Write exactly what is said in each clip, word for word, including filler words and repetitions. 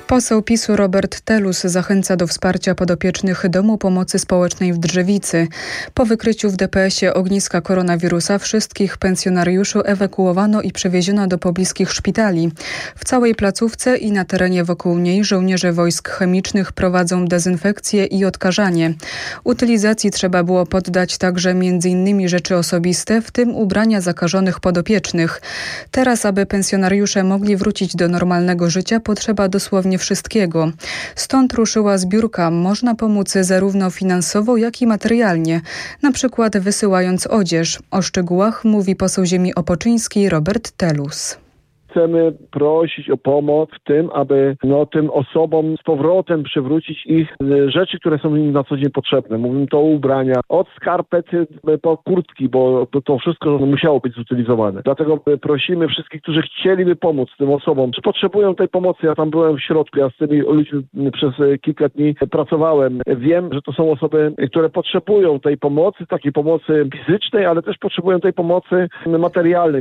Poseł PiSu Robert Telus zachęca do wsparcia podopiecznych Domu Pomocy Społecznej w Drzewicy. Po wykryciu w D P S ie ogniska koronawirusa wszystkich pensjonariuszy ewakuowano i przewieziono do pobliskich szpitali. W całej placówce i na terenie wokół niej żołnierze wojsk chemicznych prowadzą dezynfekcję i odkażanie. Utylizacji trzeba było poddać także między innymi rzeczy osobiste, w tym ubrania zakażonych podopiecznych. Teraz, aby pensjonariusze mogli wrócić do normalnego życia, potrzeba dosłownie wszystkiego. Stąd ruszyła zbiórka. Można pomóc zarówno finansowo, jak i materialnie, na przykład wysyłając odzież. O szczegółach mówi poseł ziemi opoczyńskiej Robert Telus. Chcemy prosić o pomoc w tym, aby no, tym osobom z powrotem przywrócić ich rzeczy, które są im na co dzień potrzebne. Mówimy to o ubrania, od skarpety po kurtki, bo to wszystko musiało być zutylizowane. Dlatego prosimy wszystkich, którzy chcieliby pomóc tym osobom, czy potrzebują tej pomocy. Ja tam byłem w środku, ja z tymi ludźmi przez kilka dni pracowałem. Wiem, że to są osoby, które potrzebują tej pomocy, takiej pomocy fizycznej, ale też potrzebują tej pomocy materialnej.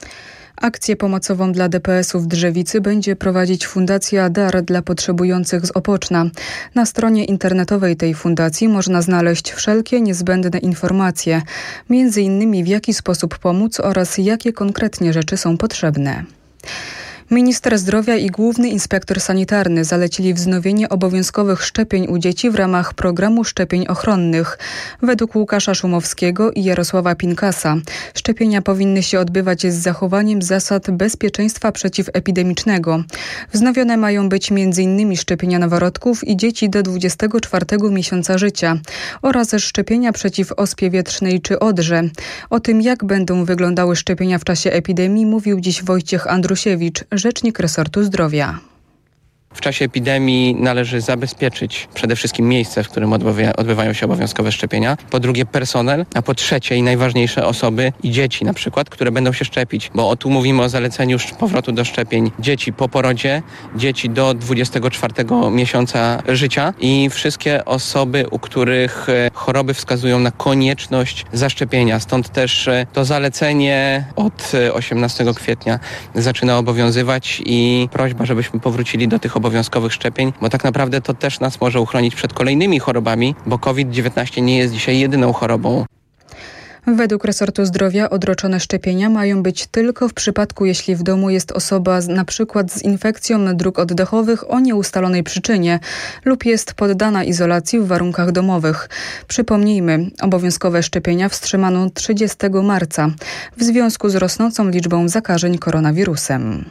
Akcję pomocową dla D P S u w Drzewicy będzie prowadzić Fundacja Dar dla potrzebujących z Opoczna. Na stronie internetowej tej fundacji można znaleźć wszelkie niezbędne informacje, między innymi w jaki sposób pomóc oraz jakie konkretnie rzeczy są potrzebne. Minister zdrowia i główny inspektor sanitarny zalecili wznowienie obowiązkowych szczepień u dzieci w ramach programu szczepień ochronnych. Według Łukasza Szumowskiego i Jarosława Pinkasa szczepienia powinny się odbywać z zachowaniem zasad bezpieczeństwa przeciwepidemicznego. Wznowione mają być między innymi szczepienia noworodków i dzieci do dwudziestego czwartego miesiąca życia oraz szczepienia przeciw ospie wietrznej czy odrze. O tym, jak będą wyglądały szczepienia w czasie epidemii, mówił dziś Wojciech Andrusiewicz, rzecznik resortu zdrowia. W czasie epidemii należy zabezpieczyć przede wszystkim miejsce, w którym odbywa, odbywają się obowiązkowe szczepienia. Po drugie personel, a po trzecie i najważniejsze osoby i dzieci na przykład, które będą się szczepić. Bo tu mówimy o zaleceniu powrotu do szczepień dzieci po porodzie, dzieci do dwudziestego czwartego miesiąca życia i wszystkie osoby, u których choroby wskazują na konieczność zaszczepienia. Stąd też to zalecenie od osiemnastego kwietnia zaczyna obowiązywać i prośba, żebyśmy powrócili do tych obowiązkowych szczepień, bo tak naprawdę to też nas może uchronić przed kolejnymi chorobami, bo COVID dziewiętnaście nie jest dzisiaj jedyną chorobą. Według resortu zdrowia odroczone szczepienia mają być tylko w przypadku, jeśli w domu jest osoba z, na przykład z infekcją dróg oddechowych o nieustalonej przyczynie lub jest poddana izolacji w warunkach domowych. Przypomnijmy, obowiązkowe szczepienia wstrzymano trzydziestego marca w związku z rosnącą liczbą zakażeń koronawirusem.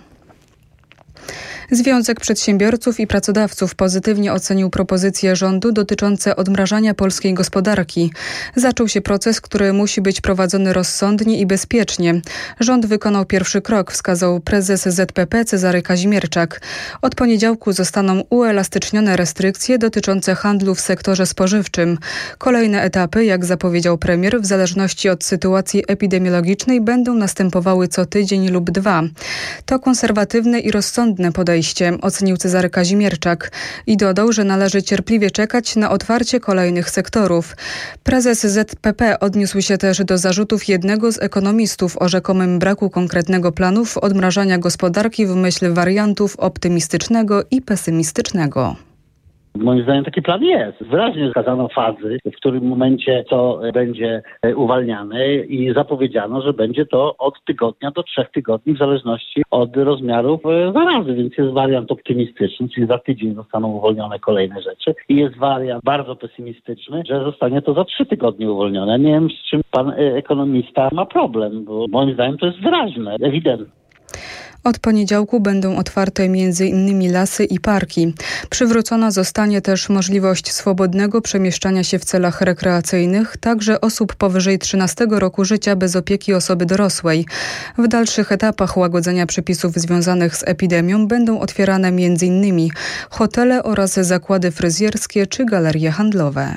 Związek Przedsiębiorców i Pracodawców pozytywnie ocenił propozycje rządu dotyczące odmrażania polskiej gospodarki. Zaczął się proces, który musi być prowadzony rozsądnie i bezpiecznie. Rząd wykonał pierwszy krok, wskazał prezes Z P P Cezary Kazimierczak. Od poniedziałku zostaną uelastycznione restrykcje dotyczące handlu w sektorze spożywczym. Kolejne etapy, jak zapowiedział premier, w zależności od sytuacji epidemiologicznej będą następowały co tydzień lub dwa. To konserwatywne i rozsądne podejście, ocenił Cezary Kazimierczak i dodał, że należy cierpliwie czekać na otwarcie kolejnych sektorów. Prezes Z P P odniósł się też do zarzutów jednego z ekonomistów o rzekomym braku konkretnego planu odmrażania gospodarki w myśl wariantów optymistycznego i pesymistycznego. Moim zdaniem taki plan jest. Wyraźnie wskazano fazy, w którym momencie to będzie uwalniane i zapowiedziano, że będzie to od tygodnia do trzech tygodni w zależności od rozmiarów zarazy. Więc jest wariant optymistyczny, czyli za tydzień zostaną uwolnione kolejne rzeczy. I jest wariant bardzo pesymistyczny, że zostanie to za trzy tygodnie uwolnione. Nie wiem, z czym pan ekonomista ma problem, bo moim zdaniem to jest wyraźne, ewidentne. Od poniedziałku będą otwarte między innymi lasy i parki. Przywrócona zostanie też możliwość swobodnego przemieszczania się w celach rekreacyjnych, także osób powyżej trzynastego roku życia bez opieki osoby dorosłej. W dalszych etapach łagodzenia przepisów związanych z epidemią będą otwierane między innymi hotele oraz zakłady fryzjerskie czy galerie handlowe.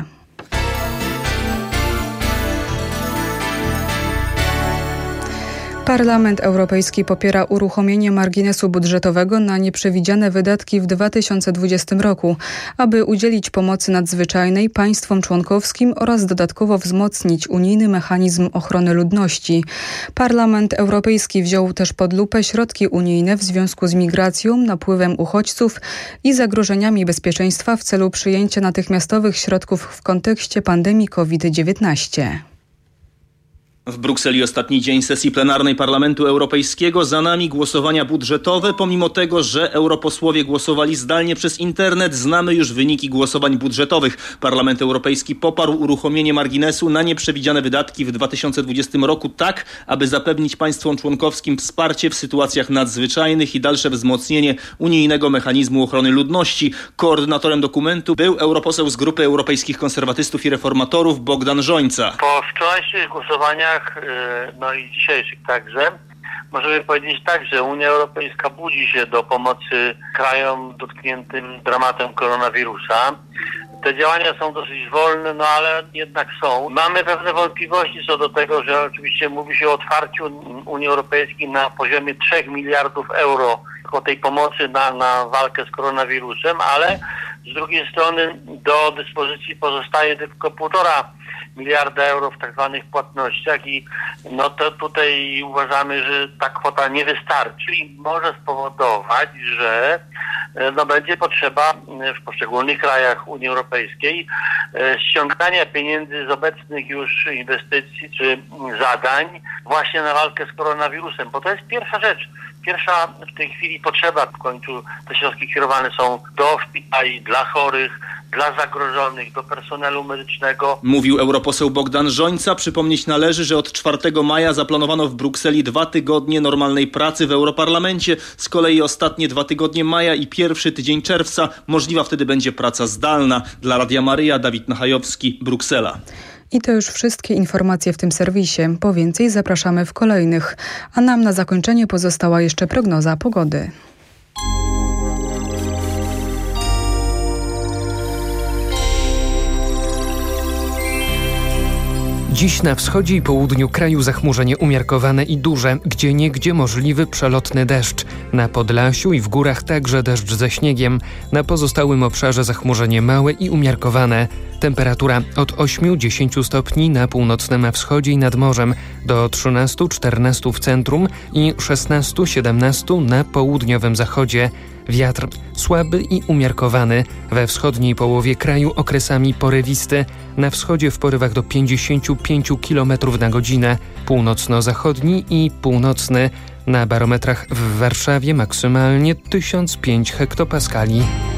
Parlament Europejski popiera uruchomienie marginesu budżetowego na nieprzewidziane wydatki w dwa tysiące dwudziestym roku, aby udzielić pomocy nadzwyczajnej państwom członkowskim oraz dodatkowo wzmocnić unijny mechanizm ochrony ludności. Parlament Europejski wziął też pod lupę środki unijne w związku z migracją, napływem uchodźców i zagrożeniami bezpieczeństwa w celu przyjęcia natychmiastowych środków w kontekście pandemii kowid dziewiętnaście. W Brukseli ostatni dzień sesji plenarnej Parlamentu Europejskiego. Za nami głosowania budżetowe. Pomimo tego, że europosłowie głosowali zdalnie przez internet, znamy już wyniki głosowań budżetowych. Parlament Europejski poparł uruchomienie marginesu na nieprzewidziane wydatki w dwa tysiące dwudziestym roku tak, aby zapewnić państwom członkowskim wsparcie w sytuacjach nadzwyczajnych i dalsze wzmocnienie unijnego mechanizmu ochrony ludności. Koordynatorem dokumentu był europoseł z Grupy Europejskich Konserwatystów i Reformatorów Bogdan Rzońca. Po wczorajszych głosowaniach, no i dzisiejszych także, możemy powiedzieć tak, że Unia Europejska budzi się do pomocy krajom dotkniętym dramatem koronawirusa. Te działania są dosyć wolne, no ale jednak są. Mamy pewne wątpliwości co do tego, że oczywiście mówi się o otwarciu Unii Europejskiej na poziomie trzech miliardów euro o tej pomocy na, na walkę z koronawirusem, ale z drugiej strony do dyspozycji pozostaje tylko półtora miliarda euro w tak zwanych płatnościach i no to tutaj uważamy, że ta kwota nie wystarczy i może spowodować, że no będzie potrzeba w poszczególnych krajach Unii Europejskiej ściągania pieniędzy z obecnych już inwestycji czy zadań właśnie na walkę z koronawirusem, bo to jest pierwsza rzecz. Pierwsza w tej chwili potrzeba, w końcu te środki kierowane są do szpitali, dla chorych, dla zagrożonych, do personelu medycznego. Mówił europoseł Bogdan Rzońca. Przypomnieć należy, że od czwartego maja zaplanowano w Brukseli dwa tygodnie normalnej pracy w Europarlamencie. Z kolei ostatnie dwa tygodnie maja i pierwszy tydzień czerwca możliwa wtedy będzie praca zdalna. Dla Radia Maryja, Dawid Nachajowski, Bruksela. I to już wszystkie informacje w tym serwisie. Po więcej zapraszamy w kolejnych. A nam na zakończenie pozostała jeszcze prognoza pogody. Dziś na wschodzie i południu kraju zachmurzenie umiarkowane i duże, gdzieniegdzie możliwy przelotny deszcz. Na Podlasiu i w górach także deszcz ze śniegiem. Na pozostałym obszarze zachmurzenie małe i umiarkowane. Temperatura od ośmiu do dziesięciu stopni na północnym wschodzie i nad morzem, do trzynastu do czternastu w centrum i szesnastu do siedemnastu na południowym zachodzie. Wiatr słaby i umiarkowany, we wschodniej połowie kraju okresami porywisty, na wschodzie w porywach do pięćdziesięciu pięciu kilometrów na godzinę, północno-zachodni i północny, na barometrach w Warszawie maksymalnie tysiąc pięć hektopaskali.